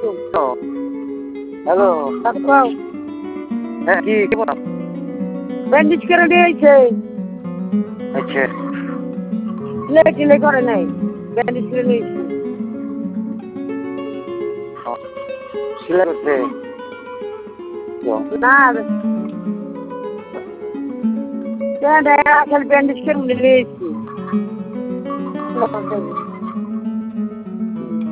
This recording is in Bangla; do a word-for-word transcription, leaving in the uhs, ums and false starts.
আলাইকুম। হ্যালো। তারপর হ্যাঁ কি কি বলো? ব্যান্ডেজ করে দিয়েছে। আচ্ছা। লে টিলে করে নাই। ব্যান্ডেজ করে নিয়েছি। সেলাই করতে। না। কেন আসলে ব্যান্ডেজ করে নিয়েছি।